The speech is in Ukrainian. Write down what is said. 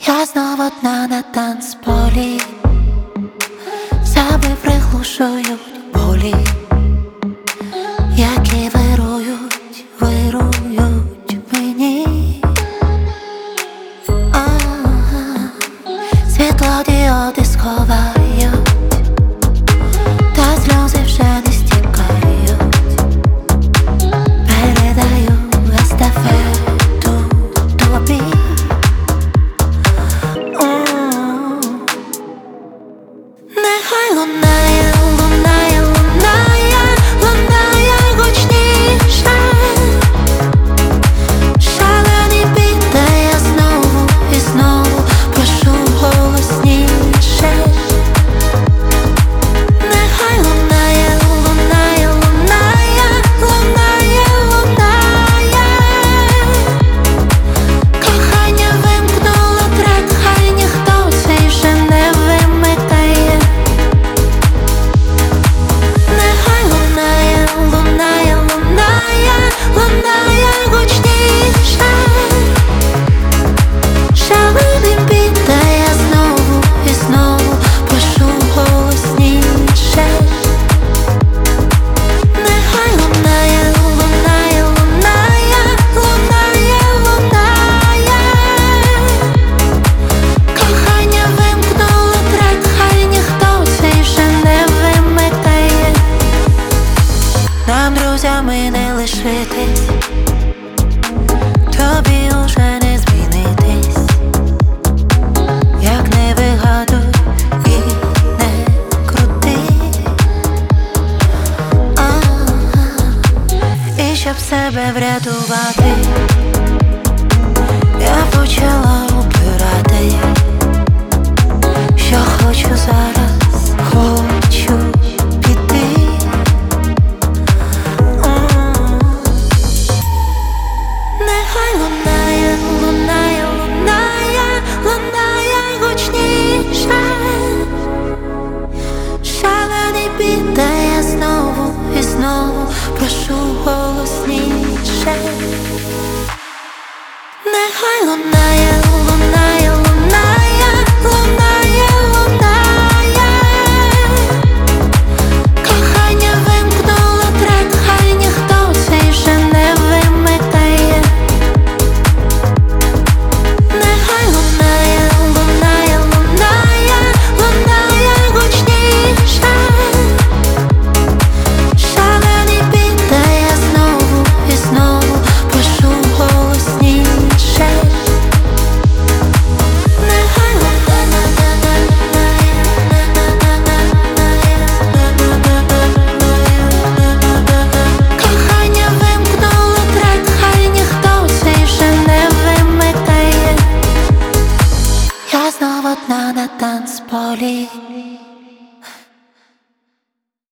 Я знову одна на танцполі, себе приглушують болі, які вирують мені. Світлодіоди сховають, та сльози вже не стікають. Передаю естафету тобі. Нехай лунає, лунає, лунає, лунає гучніше. Шалений біт, де я знову і знову прошу голосніше. Нехай лунає, лунає, лунає, лунає, лунає. Кохання вимкнуло трек, хай ніхто цей вже не вимикає. Нехай лунає, лунає, лунає, лунає гучніше. Шалений біт, де я знову і знову прошу голосніше. Нехай лунає, лунає, лунає, лунає, лунає. Кохання вимкнуло трек, хай ніхто цей вже не вимикає. Нам друзями не лишитись, тобі уже не змінитись. Як не вигадуй і не крути. І щоб себе врятувати, я почала обирати, що хочу зараз, хочу піти. Нехай лунає, лунає, лунає, лунає гучніше. Шалений біт, де я знову і знову прошу голосніше. Нехай лунає, лунає, лунає, лунає, лунає. Кохання вимкнуло трек, хай ніхто цей вже не вимикає. Нехай лунає, лунає, лунає, лунає гучніше. Шалений біт, де я знову і знову прошу голосніше. Нехай кохання вимкнуло трек, хай ніхто цей вже не вимикає. Я знову одна на танцполі.